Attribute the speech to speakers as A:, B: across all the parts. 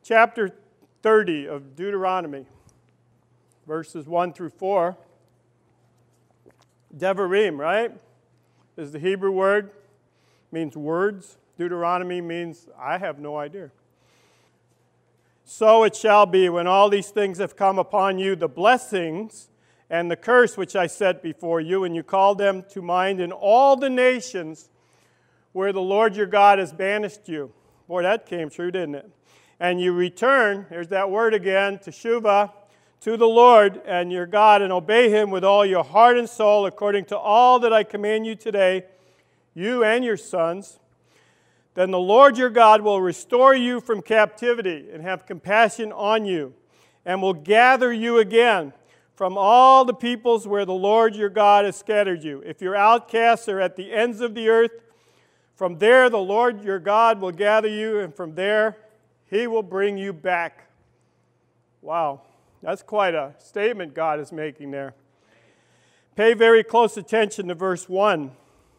A: chapter 30 of Deuteronomy, verses 1 through 4. Devarim, right, is the Hebrew word, means words. Deuteronomy means I have no idea. So it shall be when all these things have come upon you, the blessings and the curse which I set before you, and you call them to mind in all the nations where the Lord your God has banished you. Boy, that came true, didn't it? And you return, there's that word again, teshuvah, to the Lord and your God, and obey Him with all your heart and soul, according to all that I command you today, you and your sons. Then the Lord your God will restore you from captivity and have compassion on you, and will gather you again from all the peoples where the Lord your God has scattered you. If your outcasts are at the ends of the earth, from there the Lord your God will gather you, and from there He will bring you back. Wow, that's quite a statement God is making there. Pay very close attention to verse 1.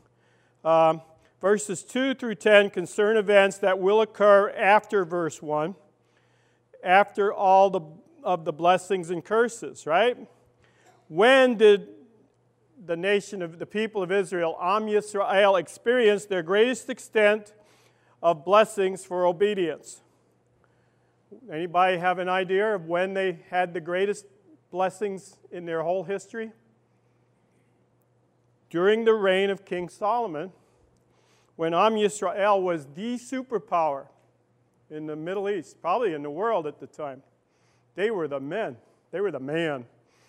A: Verses 2 through 10 concern events that will occur after verse 1, after all of the blessings and curses, right? When did the nation of the people of Israel, Am Yisrael, experience their greatest extent of blessings for obedience? Anybody have an idea of when they had the greatest blessings in their whole history? During the reign of King Solomon, when Am Yisrael was the superpower in the Middle East, probably in the world at the time. They were the men. They were the man.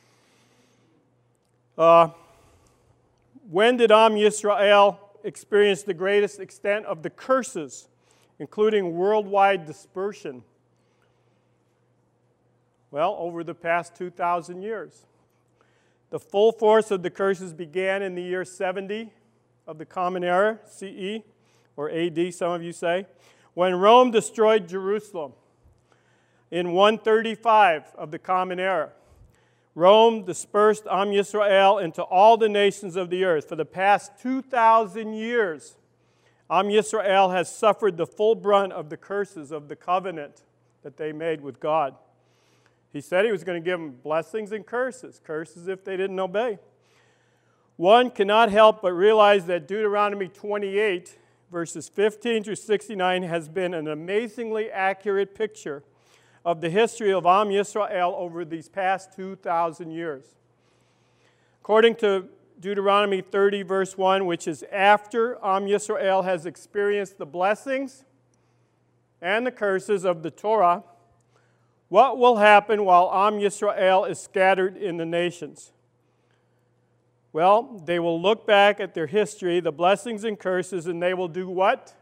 A: When did Am Yisrael experience the greatest extent of the curses, including worldwide dispersion? Well, over the past 2,000 years. The full force of the curses began in the year 70 of the Common Era, CE, or AD, some of you say, when Rome destroyed Jerusalem. In 135 of the Common Era, Rome dispersed Am Yisrael into all the nations of the earth. For the past 2,000 years, Am Yisrael has suffered the full brunt of the curses of the covenant that they made with God. He said He was going to give them blessings and curses. Curses if they didn't obey. One cannot help but realize that Deuteronomy 28, verses 15 through 69, has been an amazingly accurate picture of the history of Am Yisrael over these past 2,000 years. According to Deuteronomy 30, verse 1, which is after Am Yisrael has experienced the blessings and the curses of the Torah, what will happen while Am Yisrael is scattered in the nations? Well, they will look back at their history, the blessings and curses, and they will do what?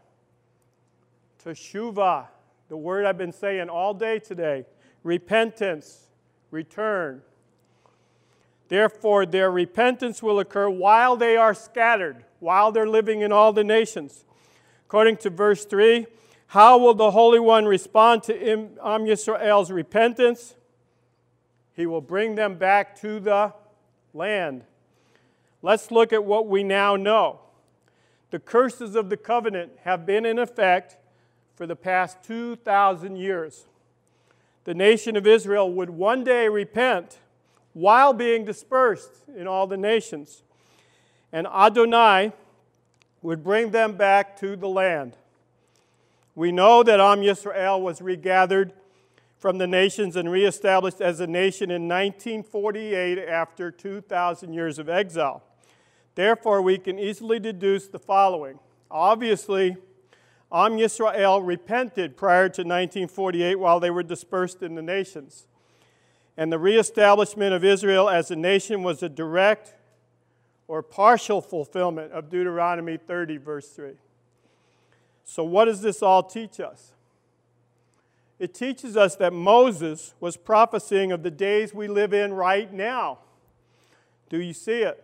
A: Teshuvah, the word I've been saying all day today. Repentance, return. Therefore, their repentance will occur while they are scattered, while they're living in all the nations. According to verse 3, how will the Holy One respond to Am Yisrael's repentance? He will bring them back to the land. Let's look at what we now know. The curses of the covenant have been in effect for the past 2,000 years. The nation of Israel would one day repent while being dispersed in all the nations. And Adonai would bring them back to the land. We know that Am Yisrael was regathered from the nations and reestablished as a nation in 1948 after 2,000 years of exile. Therefore, we can easily deduce the following. Obviously, Am Yisrael repented prior to 1948 while they were dispersed in the nations. And the reestablishment of Israel as a nation was a direct or partial fulfillment of Deuteronomy 30, verse 3. So what does this all teach us? It teaches us that Moses was prophesying of the days we live in right now. Do you see it?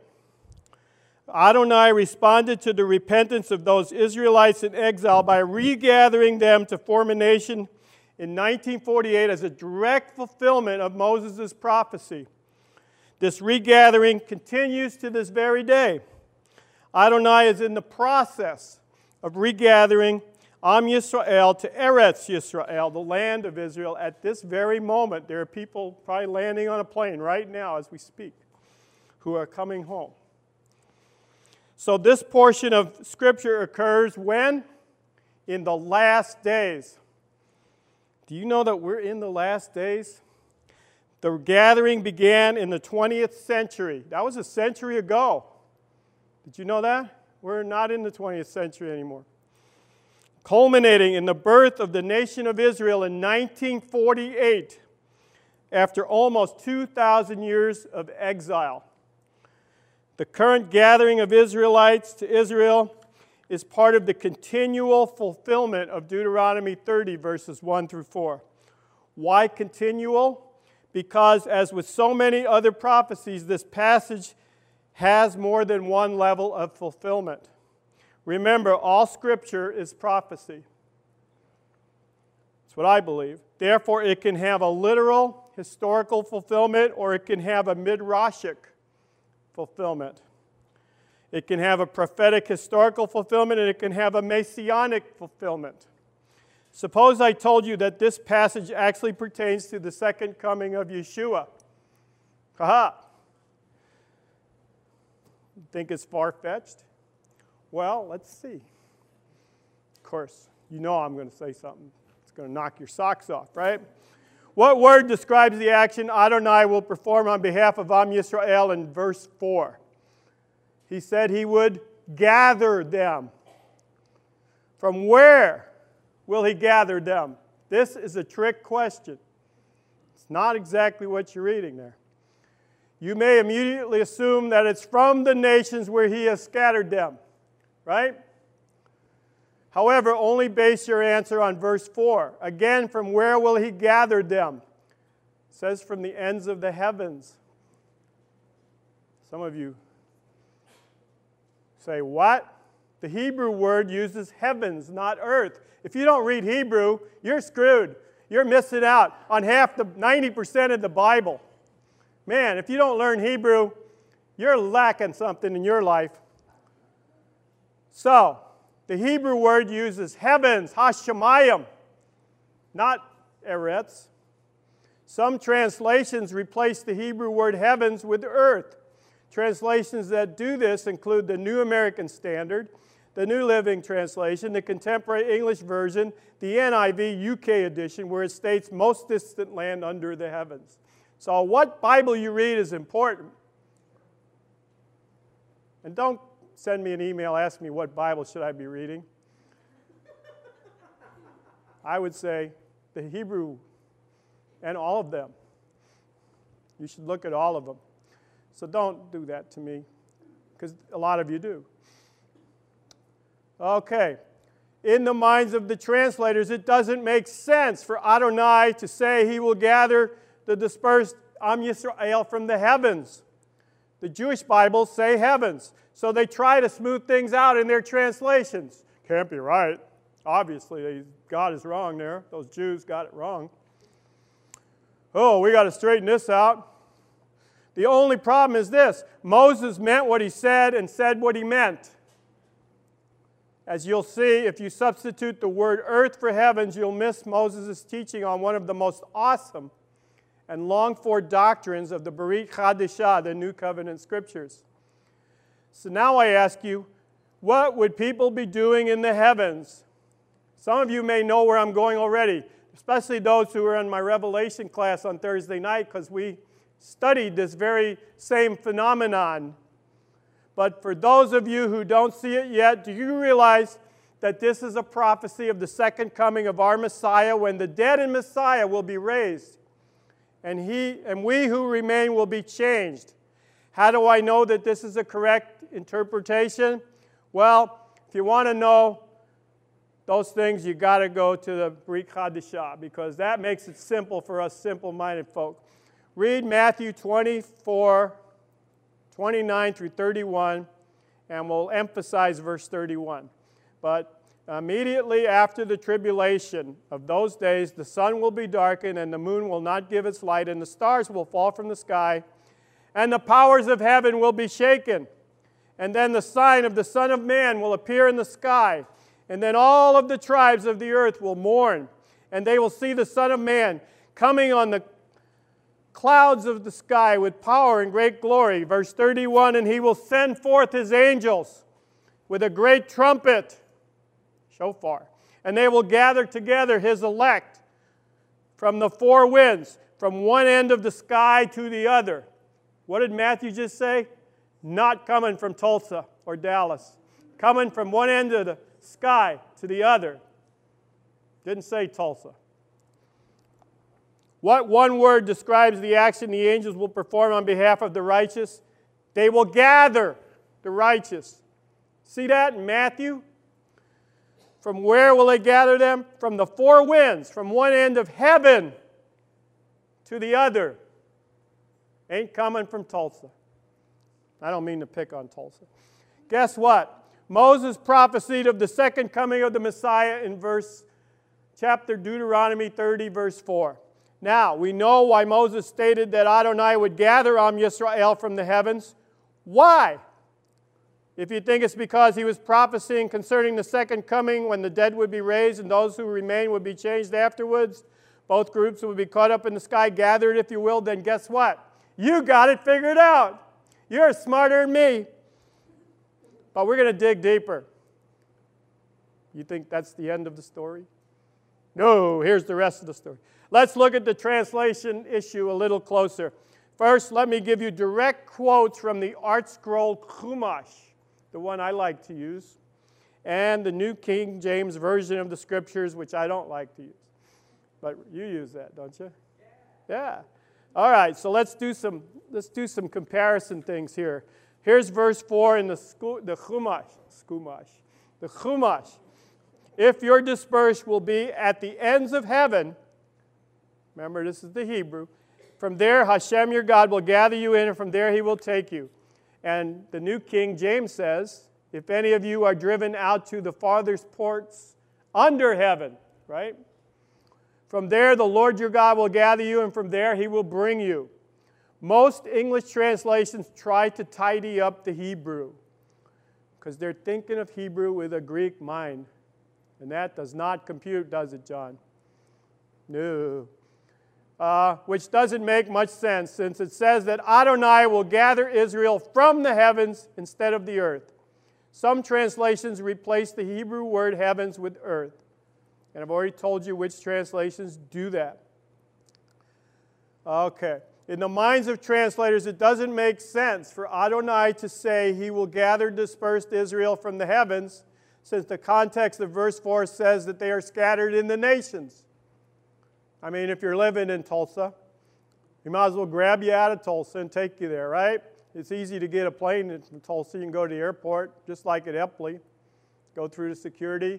A: Adonai responded to the repentance of those Israelites in exile by regathering them to form a nation in 1948 as a direct fulfillment of Moses' prophecy. This regathering continues to this very day. Adonai is in the process of regathering Am Yisrael to Eretz Yisrael, the land of Israel, at this very moment. There are people probably landing on a plane right now as we speak who are coming home. So this portion of Scripture occurs when? In the last days. Do you know that we're in the last days? The gathering began in the 20th century. That was a century ago. Did you know that? We're not in the 20th century anymore. Culminating in the birth of the nation of Israel in 1948, after almost 2,000 years of exile. The current gathering of Israelites to Israel is part of the continual fulfillment of Deuteronomy 30, verses 1 through 4. Why continual? Because, as with so many other prophecies, this passage has more than one level of fulfillment. Remember, all Scripture is prophecy. That's what I believe. Therefore, it can have a literal, historical fulfillment, or it can have a midrashic fulfillment. It can have a prophetic, historical fulfillment, and it can have a messianic fulfillment. Suppose I told you that this passage actually pertains to the second coming of Yeshua. Ha-ha! Think it's far-fetched? Well, let's see. Of course, you know I'm going to say something. It's going to knock your socks off, right? What word describes the action Adonai will perform on behalf of Am Yisrael in verse 4? He said he would gather them. From where will he gather them? This is a trick question. It's not exactly what you're reading there. You may immediately assume that it's from the nations where he has scattered them, right? However, only base your answer on verse 4. Again, from where will he gather them? It says from the ends of the heavens. Some of you say, what? The Hebrew word uses heavens, not earth. If you don't read Hebrew, you're screwed. You're missing out on 90% of the Bible. Man, if you don't learn Hebrew, you're lacking something in your life. So, the Hebrew word uses heavens, hashemayim, not eretz. Some translations replace the Hebrew word heavens with earth. Translations that do this include the New American Standard, the New Living Translation, the Contemporary English Version, the NIV UK edition, where it states most distant land under the heavens. So what Bible you read is important. And don't send me an email asking me what Bible should I be reading. I would say the Hebrew and all of them. You should look at all of them. So don't do that to me, because a lot of you do. Okay. In the minds of the translators, it doesn't make sense for Adonai to say he will gather the dispersed Am Yisrael from the heavens. The Jewish Bibles say heavens. So they try to smooth things out in their translations. Can't be right. Obviously, God is wrong there. Those Jews got it wrong. Oh, we got to straighten this out. The only problem is this. Moses meant what he said and said what he meant. As you'll see, if you substitute the word earth for heavens, you'll miss Moses' teaching on one of the most awesome and longed-for doctrines of the Brit Chadashah, the New Covenant Scriptures. So now I ask you, what would people be doing in the heavens? Some of you may know where I'm going already, especially those who were in my Revelation class on Thursday night, because we studied this very same phenomenon. But for those of you who don't see it yet, do you realize that this is a prophecy of the second coming of our Messiah, when the dead in Messiah will be raised, and we who remain will be changed? How do I know that this is a correct interpretation? Well, if you want to know those things, you got to go to the Brit Chadashah, because that makes it simple for us simple-minded folk. Read Matthew 24, 29 through 31, and we'll emphasize verse 31. But immediately after the tribulation of those days, the sun will be darkened, and the moon will not give its light, and the stars will fall from the sky, and the powers of heaven will be shaken. And then the sign of the Son of Man will appear in the sky, And then all of the tribes of the earth will mourn, and they will see the Son of Man coming on the clouds of the sky with power and great glory. Verse 31, and he will send forth his angels with a great trumpet, shofar, and they will gather together his elect from the four winds, from one end of the sky to the other. What did Matthew just say? Not coming from Tulsa or Dallas. Coming from one end of the sky to the other. Didn't say Tulsa. What one word describes the action the angels will perform on behalf of the righteous? They will gather the righteous. See that in Matthew? From where will they gather them? From the four winds, from one end of heaven to the other. Ain't coming from Tulsa. I don't mean to pick on Tulsa. Guess what? Moses prophesied of the second coming of the Messiah in chapter Deuteronomy 30, verse 4. Now, we know why Moses stated that Adonai would gather Am Yisrael from the heavens. Why? If you think it's because he was prophesying concerning the second coming when the dead would be raised and those who remain would be changed afterwards, both groups would be caught up in the sky, gathered, if you will, then guess what? You got it figured out. You're smarter than me. But we're going to dig deeper. You think that's the end of the story? No, here's the rest of the story. Let's look at the translation issue a little closer. First, let me give you direct quotes from the Art Scroll Chumash, the one I like to use, and the New King James Version of the Scriptures, which I don't like to use. But you use that, don't you? Yeah. All right, so let's do some comparison things here. Here's verse 4 in the Chumash. The Chumash. If you're dispersed will be at the ends of heaven. Remember, this is the Hebrew. From there, Hashem your God will gather you in, and from there he will take you. And the New King James says, if any of you are driven out to the farthest ports under heaven, right? From there, the Lord your God will gather you, and from there he will bring you. Most English translations try to tidy up the Hebrew because they're thinking of Hebrew with a Greek mind. And that does not compute, does it, John? No. Which doesn't make much sense since it says that Adonai will gather Israel from the heavens instead of the earth. Some translations replace the Hebrew word heavens with earth. And I've already told you which translations do that. Okay. In the minds of translators, it doesn't make sense for Adonai to say he will gather dispersed Israel from the heavens, since the context of verse 4 says that they are scattered in the nations. I mean, if you're living in Tulsa, he might as well grab you out of Tulsa and take you there, right? It's easy to get a plane from Tulsa. You can go to the airport, just like at Epley, go through the security,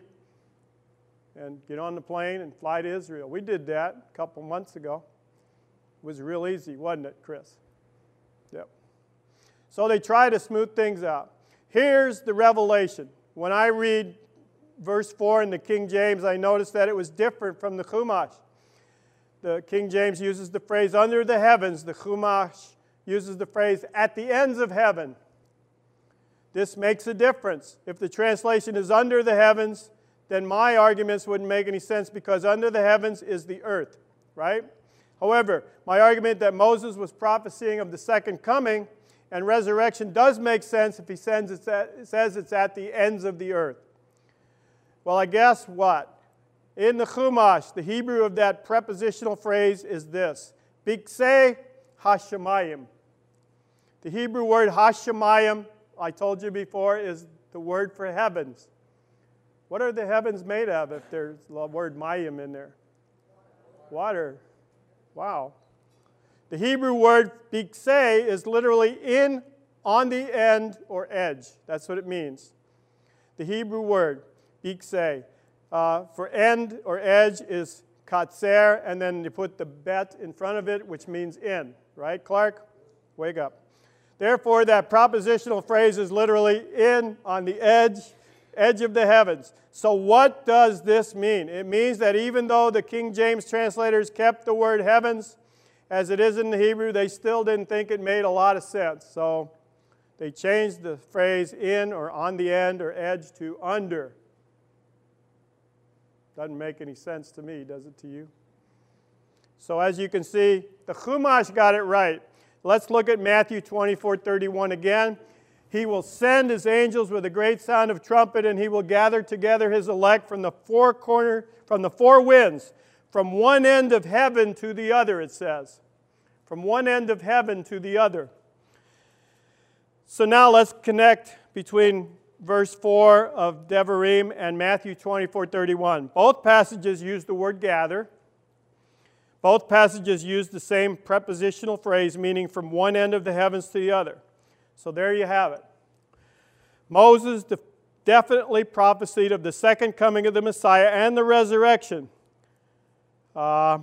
A: and get on the plane and fly to Israel. We did that a couple months ago. It was real easy, wasn't it, Chris? Yep. So they try to smooth things out. Here's the revelation. When I read verse 4 in the King James, I noticed that it was different from the Chumash. The King James uses the phrase under the heavens. The Chumash uses the phrase at the ends of heaven. This makes a difference. If the translation is under the heavens, then my arguments wouldn't make any sense because under the heavens is the earth, right? However, my argument that Moses was prophesying of the second coming and resurrection does make sense if he says it's at the ends of the earth. Well, I guess what? In the Chumash, the Hebrew of that prepositional phrase is this: Biksei Hashemayim. The Hebrew word Hashemayim, I told you before, is the word for heavens. What are the heavens made of if there's the word mayim in there? Water. Wow. The Hebrew word biksei is literally in, on the end, or edge. That's what it means. The Hebrew word biksei for end or edge is katser, and then you put the bet in front of it, which means in. Right, Clark? Wake up. Therefore, that propositional phrase is literally in, on the edge of the heavens. So what does this mean? It means that even though the King James translators kept the word heavens as it is in the Hebrew, they still didn't think it made a lot of sense. So they changed the phrase in or on the end or edge to under. Doesn't make any sense to me, does it to you? So as you can see, the Chumash got it right. Let's look at Matthew 24:31 again. He will send his angels with a great sound of trumpet, and he will gather together his elect from the four winds, from one end of heaven to the other, it says. From one end of heaven to the other. So now let's connect between verse 4 of Devarim and Matthew 24:31. Both passages use the word gather. Both passages use the same prepositional phrase, meaning from one end of the heavens to the other. So there you have it. Moses definitely prophesied of the second coming of the Messiah and the resurrection. The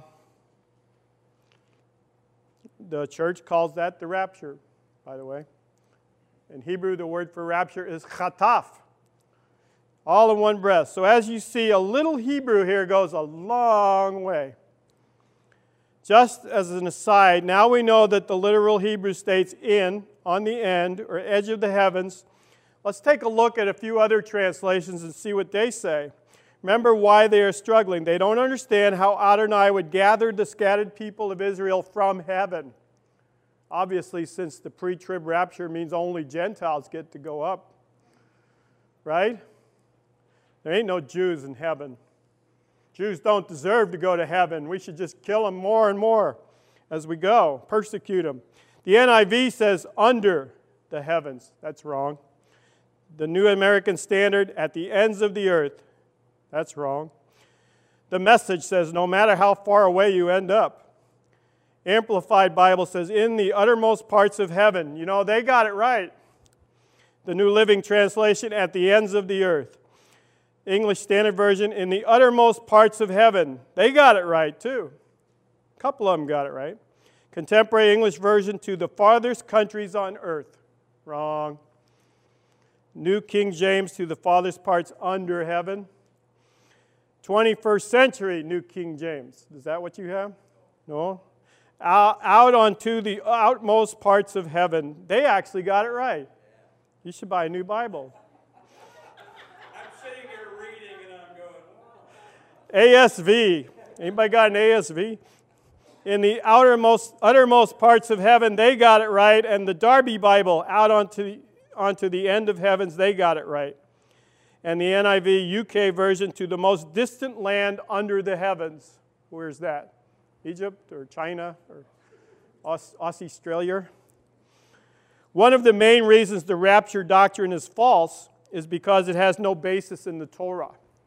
A: church calls that the rapture, by the way. In Hebrew, the word for rapture is chataf. All in one breath. So as you see, a little Hebrew here goes a long way. Just as an aside, now we know that the literal Hebrew states in, on the end, or edge of the heavens. Let's take a look at a few other translations and see what they say. Remember why they are struggling. They don't understand how Adonai would gather the scattered people of Israel from heaven. Obviously, since the pre-trib rapture means only Gentiles get to go up. Right? There ain't no Jews in heaven. Jews don't deserve to go to heaven. We should just kill them more and more as we go, persecute them. The NIV says under the heavens. That's wrong. The New American Standard, at the ends of the earth. That's wrong. The Message says no matter how far away you end up. Amplified Bible says in the uttermost parts of heaven. You know, they got it right. The New Living Translation, at the ends of the earth. English Standard Version, in the uttermost parts of heaven. They got it right, too. A couple of them got it right. Contemporary English Version, to the farthest countries on earth. Wrong. New King James, to the farthest parts under heaven. 21st century New King James. Is that what you have? No? Out onto the outmost parts of heaven. They actually got it right. You should buy a new Bible. ASV. Anybody got an ASV? In the uttermost parts of heaven, they got it right. And the Darby Bible, out onto the end of heavens, they got it right. And the NIV UK version, to the most distant land under the heavens. Where's that? Egypt or China or Australia? One of the main reasons the rapture doctrine is false is because it has no basis in the Torah.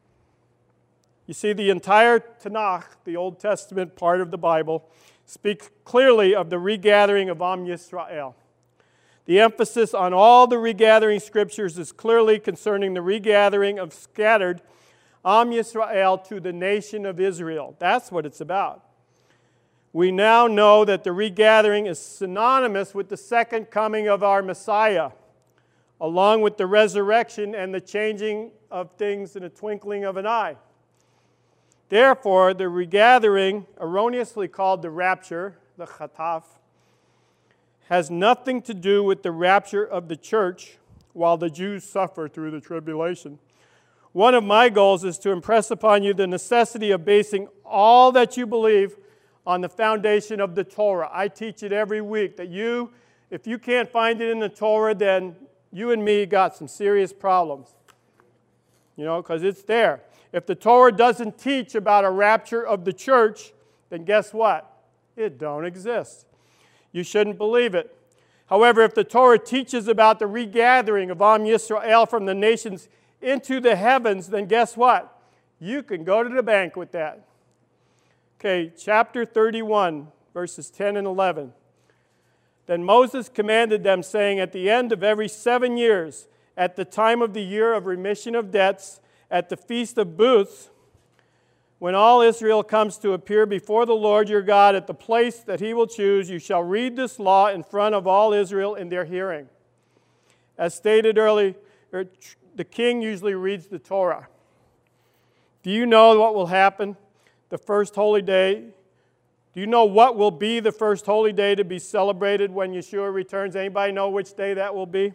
A: You see, the entire Tanakh, the Old Testament part of the Bible, speaks clearly of the regathering of Am Yisrael. The emphasis on all the regathering scriptures is clearly concerning the regathering of scattered Am Yisrael to the nation of Israel. That's what it's about. We now know that the regathering is synonymous with the second coming of our Messiah, along with the resurrection and the changing of things in a twinkling of an eye. Therefore, the regathering, erroneously called the rapture, the chataf, has nothing to do with the rapture of the church while the Jews suffer through the tribulation. One of my goals is to impress upon you the necessity of basing all that you believe on the foundation of the Torah. I teach it every week that if you can't find it in the Torah, then you and me got some serious problems. You know, because it's there. If the Torah doesn't teach about a rapture of the church, then guess what? It don't exist. You shouldn't believe it. However, if the Torah teaches about the regathering of Am Yisrael from the nations into the heavens, then guess what? You can go to the bank with that. Okay, chapter 31, verses 10 and 11. Then Moses commanded them, saying, at the end of every 7 years, at the time of the year of remission of debts, at the Feast of Booths, when all Israel comes to appear before the Lord your God at the place that he will choose, you shall read this law in front of all Israel in their hearing. As stated earlier, the king usually reads the Torah. Do you know what will happen the first holy day? Do you know what will be the first holy day to be celebrated when Yeshua returns? Anybody know which day that will be?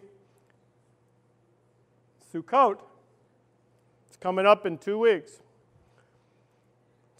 A: Sukkot. It's coming up in 2 weeks.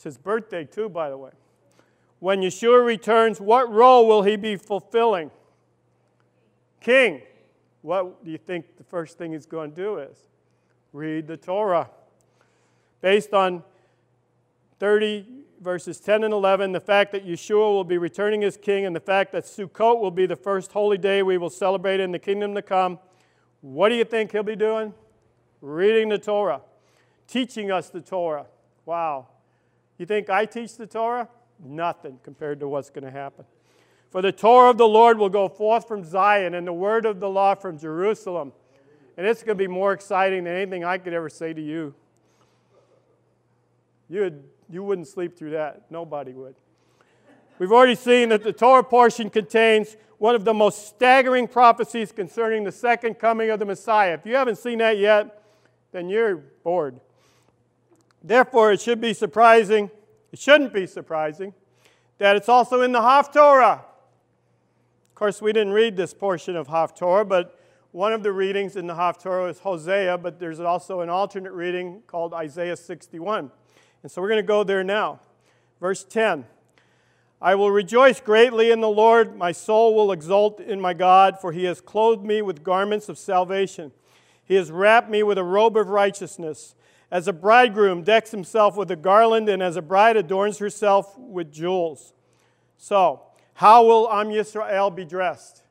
A: It's his birthday too, by the way. When Yeshua returns, what role will he be fulfilling? King. What do you think the first thing he's going to do is? Read the Torah. Based on 30 verses 10 and 11, the fact that Yeshua will be returning as king and the fact that Sukkot will be the first holy day we will celebrate in the kingdom to come, what do you think he'll be doing? Reading the Torah, teaching us the Torah. Wow. You think I teach the Torah? Nothing compared to what's going to happen. For the Torah of the Lord will go forth from Zion and the word of the law from Jerusalem. And it's going to be more exciting than anything I could ever say to you. You wouldn't sleep through that. Nobody would. We've already seen that the Torah portion contains one of the most staggering prophecies concerning the second coming of the Messiah. If you haven't seen that yet, then you're bored. Therefore, it shouldn't be surprising that it's also in the Haftorah. Of course, we didn't read this portion of Haftorah, but one of the readings in the Haftorah is Hosea, but there's also an alternate reading called Isaiah 61. And so we're going to go there now. Verse 10. I will rejoice greatly in the Lord. My soul will exult in my God, for he has clothed me with garments of salvation. He has wrapped me with a robe of righteousness. As a bridegroom decks himself with a garland, and as a bride adorns herself with jewels. So, how will Am Yisrael be dressed?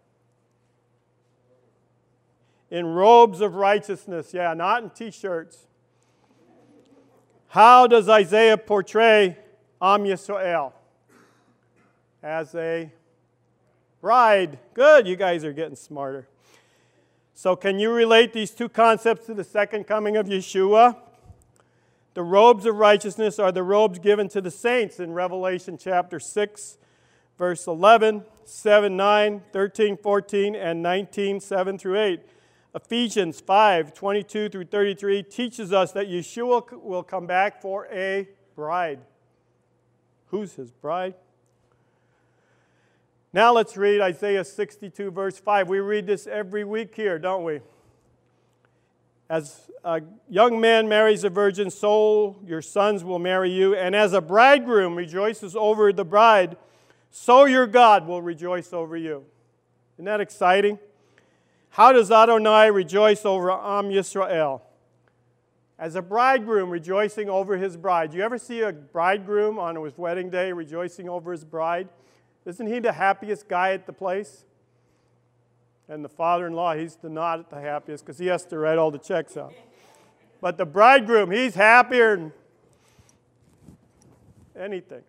A: In robes of righteousness. Yeah, not in t-shirts. How does Isaiah portray Am Yisrael? As a bride. Good, you guys are getting smarter. So can you relate these two concepts to the second coming of Yeshua? The robes of righteousness are the robes given to the saints in Revelation chapter 6, verse 11, 7, 9, 13, 14, and 19, 7 through 8. Ephesians 5, 22 through 33 teaches us that Yeshua will come back for a bride. Who's his bride? Now let's read Isaiah 62, verse 5. We read this every week here, don't we? As a young man marries a virgin, so your sons will marry you. And as a bridegroom rejoices over the bride, so your God will rejoice over you. Isn't that exciting? How does Adonai rejoice over Am Yisrael? As a bridegroom rejoicing over his bride. Do you ever see a bridegroom on his wedding day rejoicing over his bride? Isn't he the happiest guy at the place? And the father-in-law, he's not the happiest because he has to write all the checks out. But the bridegroom, he's happier than anything.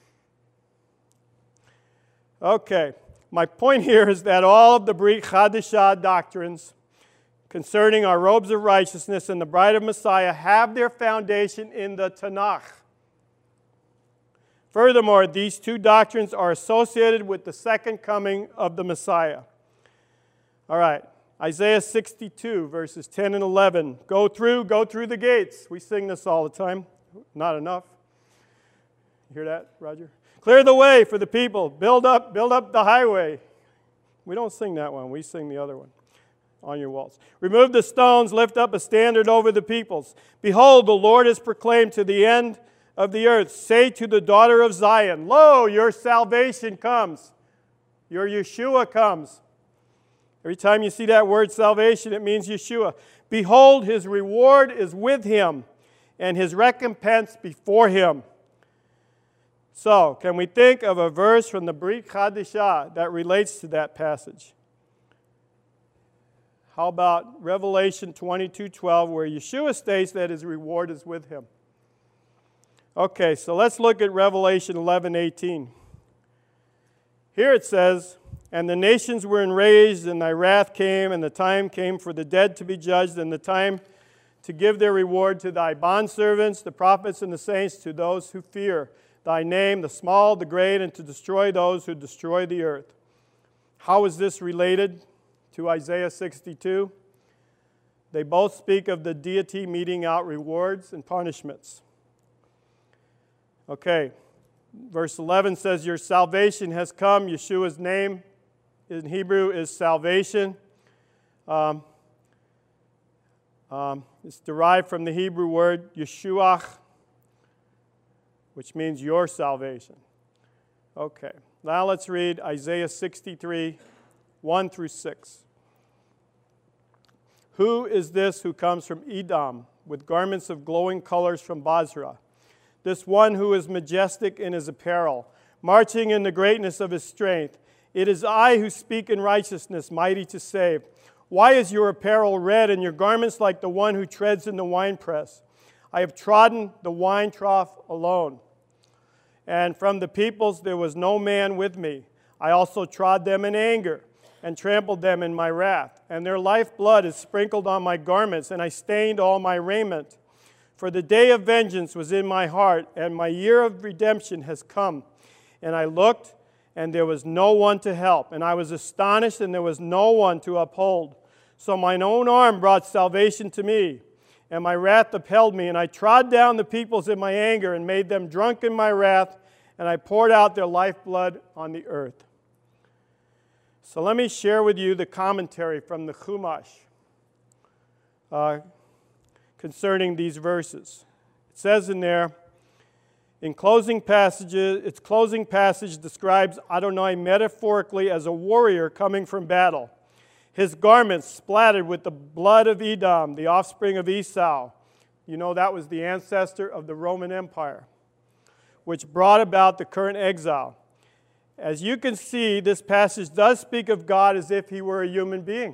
A: Okay, my point here is that all of the Brit Chadashah doctrines concerning our robes of righteousness and the bride of Messiah have their foundation in the Tanakh. Furthermore, these two doctrines are associated with the second coming of the Messiah. All right, Isaiah 62, verses 10 and 11. Go through the gates. We sing this all the time. Not enough. You hear that, Roger? Clear the way for the people. Build up the highway. We don't sing that one. We sing the other one. On your walls. Remove the stones. Lift up a standard over the peoples. Behold, the Lord is proclaimed to the end of the earth. Say to the daughter of Zion, lo, your salvation comes. Your Yeshua comes. Every time you see that word salvation, it means Yeshua. Behold, his reward is with him, and his recompense before him. So, can we think of a verse from the Brit Chadashah that relates to that passage? How about Revelation 22:12, where Yeshua states that his reward is with him? Okay, so let's look at Revelation 11:18. Here it says, and the nations were enraged, and thy wrath came, and the time came for the dead to be judged, and the time to give their reward to thy bondservants, the prophets and the saints, to those who fear thy name, the small, the great, and to destroy those who destroy the earth. How is this related to Isaiah 62? They both speak of the deity meting out rewards and punishments. Okay, verse 11 says, your salvation has come. Yeshua's name in Hebrew is salvation. It's derived from the Hebrew word Yeshuach, which means your salvation. Okay, now let's read Isaiah 63, 1 through 6. Who is this who comes from Edom with garments of glowing colors from Basra? This one who is majestic in his apparel, marching in the greatness of his strength. It is I who speak in righteousness, mighty to save. Why is your apparel red and your garments like the one who treads in the winepress? I have trodden the wine trough alone. And from the peoples there was no man with me. I also trod them in anger and trampled them in my wrath. And their lifeblood is sprinkled on my garments, and I stained all my raiment. For the day of vengeance was in my heart, and my year of redemption has come. And I looked, and there was no one to help. And I was astonished, and there was no one to uphold. So mine own arm brought salvation to me, and my wrath upheld me. And I trod down the peoples in my anger, and made them drunk in my wrath, and I poured out their lifeblood on the earth. So let me share with you the commentary from the Chumash concerning these verses. It says in there, its closing passage describes Adonai metaphorically as a warrior coming from battle. His garments splattered with the blood of Edom, the offspring of Esau. You know that was the ancestor of the Roman Empire, which brought about the current exile. As you can see, this passage does speak of God as if he were a human being.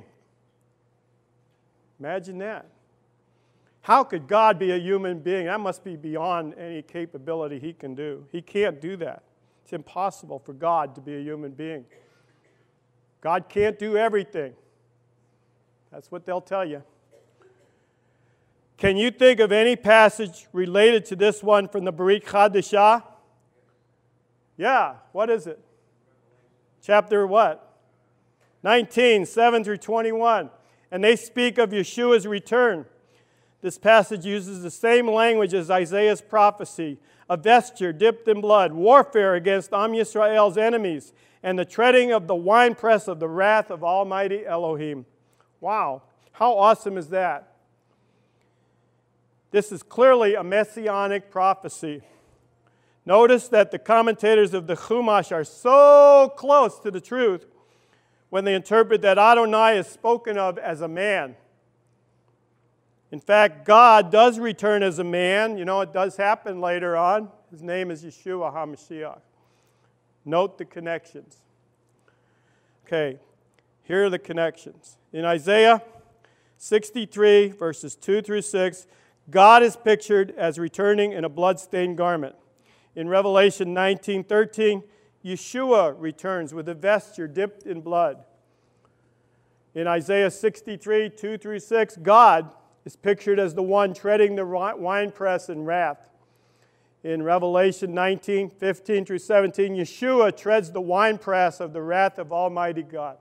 A: Imagine that. How could God be a human being? That must be beyond any capability he can do. He can't do that. It's impossible for God to be a human being. God can't do everything. That's what they'll tell you. Can you think of any passage related to this one from the Brit Chadashah? Yeah, what is it? Chapter what? 19, 7 through 21. And they speak of Yeshua's return. This passage uses the same language as Isaiah's prophecy, a vesture dipped in blood, warfare against Am Yisrael's enemies, and the treading of the winepress of the wrath of Almighty Elohim. Wow, how awesome is that? This is clearly a messianic prophecy. Notice that the commentators of the Chumash are so close to the truth when they interpret that Adonai is spoken of as a man. In fact, God does return as a man. You know, it does happen later on. His name is Yeshua HaMashiach. Note the connections. Okay, here are the connections. In Isaiah 63, verses 2 through 6, God is pictured as returning in a blood-stained garment. In Revelation 19:13, Yeshua returns with a vesture dipped in blood. In Isaiah 63, 2 through 6, God is pictured as the one treading the winepress in wrath. In Revelation 19, 15 through 17, Yeshua treads the winepress of the wrath of Almighty God.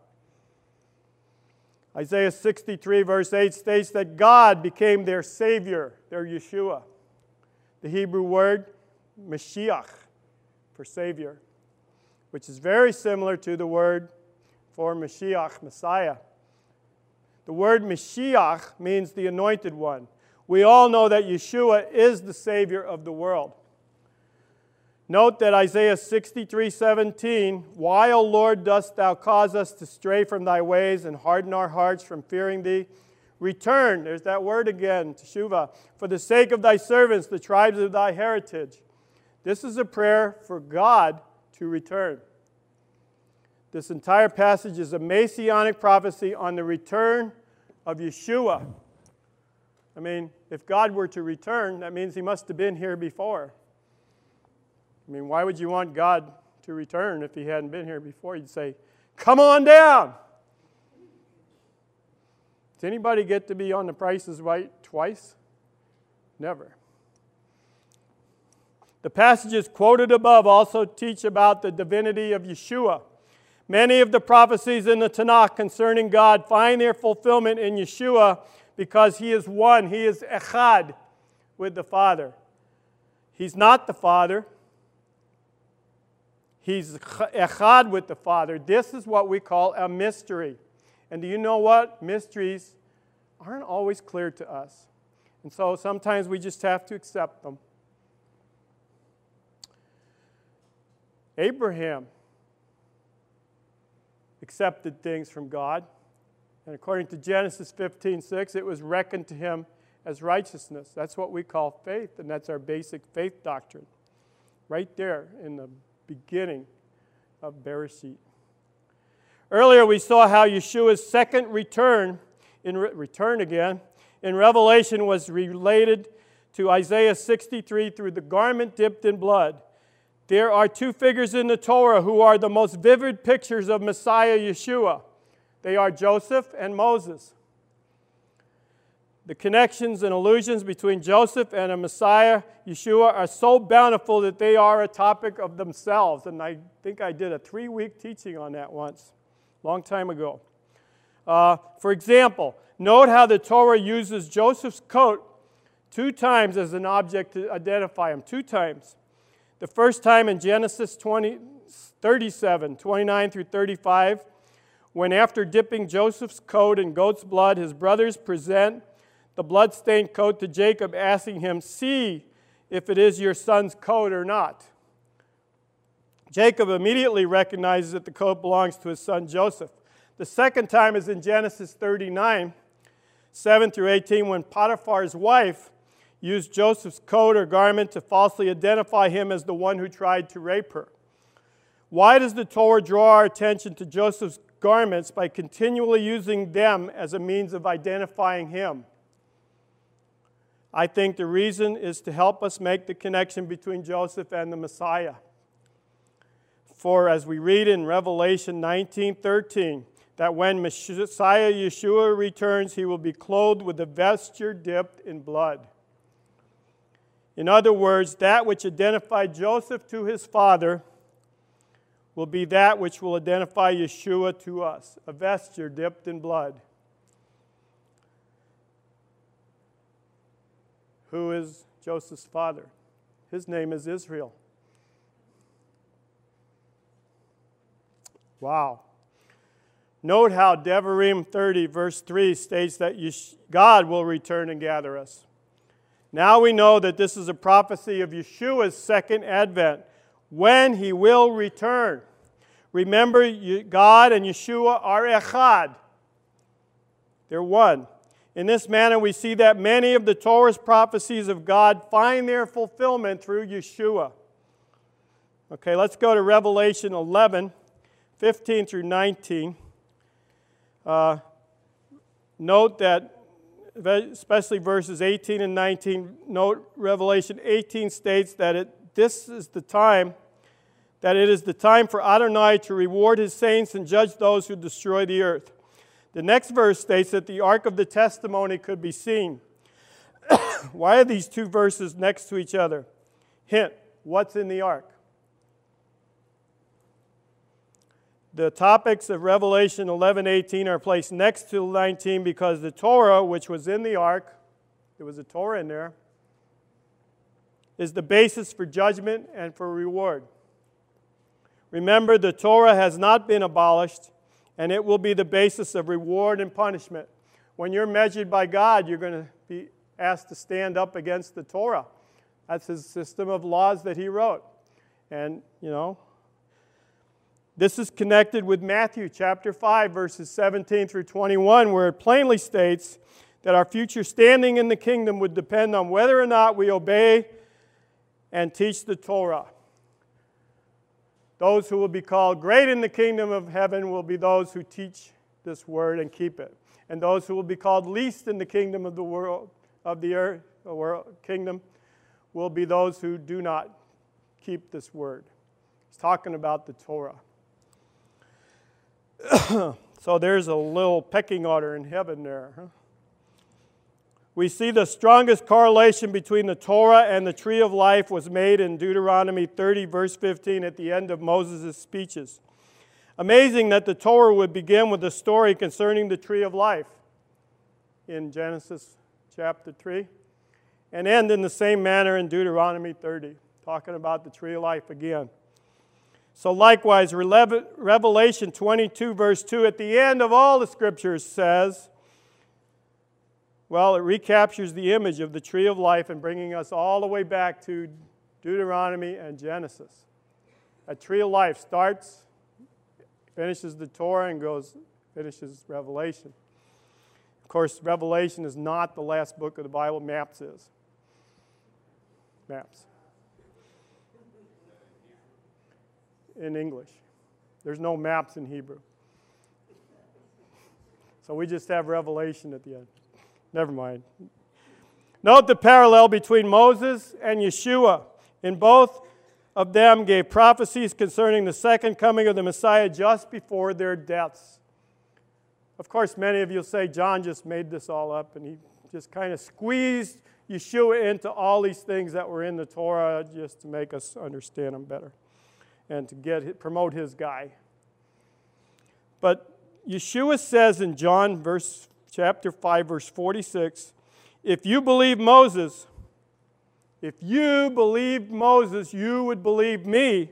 A: Isaiah 63, verse 8 states that God became their Savior, their Yeshua. The Hebrew word, Mashiach, for Savior, which is very similar to the word for Mashiach, Messiah. The word Mashiach means the anointed one. We all know that Yeshua is the Savior of the world. Note that Isaiah 63:17, why, O Lord, dost thou cause us to stray from thy ways and harden our hearts from fearing thee? Return, there's that word again, teshuvah, for the sake of thy servants, the tribes of thy heritage. This is a prayer for God to return. This entire passage is a messianic prophecy on the return of Yeshua. I mean, if God were to return, that means he must have been here before. I mean, why would you want God to return if he hadn't been here before? You'd say, come on down. Does anybody get to be on The Price is Right twice? Never. The passages quoted above also teach about the divinity of Yeshua. Many of the prophecies in the Tanakh concerning God find their fulfillment in Yeshua because he is one. He is echad with the Father. He's not the Father. He's echad with the Father. This is what we call a mystery. And do you know what? Mysteries aren't always clear to us. And so sometimes we just have to accept them. Abraham accepted things from God. And according to Genesis 15:6, it was reckoned to him as righteousness. That's what we call faith, and that's our basic faith doctrine. Right there in the beginning of Bereshit. Earlier we saw how Yeshua's second return in Revelation was related to Isaiah 63 through the garment dipped in blood. There are two figures in the Torah who are the most vivid pictures of Messiah Yeshua. They are Joseph and Moses. The connections and allusions between Joseph and a Messiah, Yeshua, are so bountiful that they are a topic of themselves. And I think I did a 3-week teaching on that once, a long time ago. For example, note how the Torah uses Joseph's coat 2 times as an object to identify him, 2 times. The first time in Genesis 37, 29 through 35, when after dipping Joseph's coat in goat's blood, his brothers present the blood-stained coat to Jacob, asking him, "See if it is your son's coat or not." Jacob immediately recognizes that the coat belongs to his son Joseph. The second time is in Genesis 39, 7 through 18, when Potiphar's wife used Joseph's coat or garment to falsely identify him as the one who tried to rape her. Why does the Torah draw our attention to Joseph's garments by continually using them as a means of identifying him? I think the reason is to help us make the connection between Joseph and the Messiah. For as we read in Revelation 19:13, that when Messiah Yeshua returns, he will be clothed with a vesture dipped in blood. In other words, that which identified Joseph to his father will be that which will identify Yeshua to us, a vesture dipped in blood. Who is Joseph's father? His name is Israel. Wow. Note how Devarim 30, verse 3 states that God will return and gather us. Now we know that this is a prophecy of Yeshua's second advent, when he will return. Remember, God and Yeshua are echad. They're one. In this manner, we see that many of the Torah's prophecies of God find their fulfillment through Yeshua. Okay, let's go to Revelation 11, 15 through 19. Note that, especially verses 18 and 19, note Revelation 18 states that it is the time for Adonai to reward his saints and judge those who destroy the earth. The next verse states that the Ark of the Testimony could be seen. Why are these two verses next to each other? Hint, what's in the Ark? The topics of Revelation 11:18 are placed next to 19 because the Torah, which was in the Ark, there was a Torah in there, is the basis for judgment and for reward. Remember, the Torah has not been abolished, and it will be the basis of reward and punishment. When you're measured by God, you're going to be asked to stand up against the Torah. That's his system of laws that he wrote. And, this is connected with Matthew chapter 5, verses 17 through 21, where it plainly states that our future standing in the kingdom would depend on whether or not we obey and teach the Torah. Those who will be called great in the kingdom of heaven will be those who teach this word and keep it. And those who will be called least in the kingdom of the world, of the earth, kingdom, will be those who do not keep this word. He's talking about the Torah. So there's a little pecking order in heaven there. Huh? We see the strongest correlation between the Torah and the tree of life was made in Deuteronomy 30, verse 15, at the end of Moses' speeches. Amazing that the Torah would begin with a story concerning the tree of life in Genesis chapter 3 and end in the same manner in Deuteronomy 30, talking about the tree of life again. So likewise, Revelation 22, verse 2, at the end of all the scriptures says, well, it recaptures the image of the tree of life and bringing us all the way back to Deuteronomy and Genesis. A tree of life starts, finishes the Torah, and finishes Revelation. Of course, Revelation is not the last book of the Bible. Maps is. Maps. In English. There's no maps in Hebrew. So we just have Revelation at the end. Never mind. Note the parallel between Moses and Yeshua. In both of them gave prophecies concerning the second coming of the Messiah just before their deaths. Of course, many of you will say John just made this all up, and he just kind of squeezed Yeshua into all these things that were in the Torah just to make us understand them better and to promote his guy. But Yeshua says in John chapter 5, verse 46, if you believe Moses, you would believe me.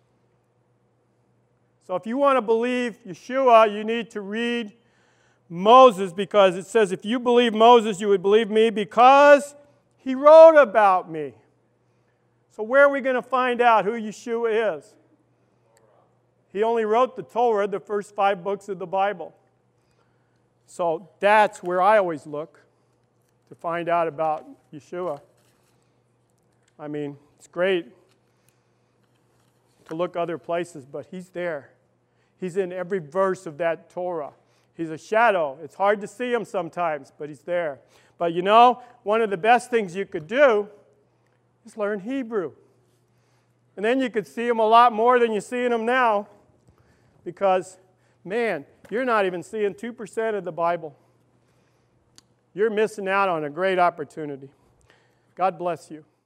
A: So if you want to believe Yeshua, you need to read Moses, because it says if you believe Moses, you would believe me because he wrote about me. So where are we going to find out who Yeshua is? He only wrote the Torah, the first 5 books of the Bible. So that's where I always look to find out about Yeshua. I mean, it's great to look other places, but he's there. He's in every verse of that Torah. He's a shadow. It's hard to see him sometimes, but he's there. But you know, one of the best things you could do is learn Hebrew. And then you could see him a lot more than you're seeing him now, because, man, you're not even seeing 2% of the Bible. You're missing out on a great opportunity. God bless you.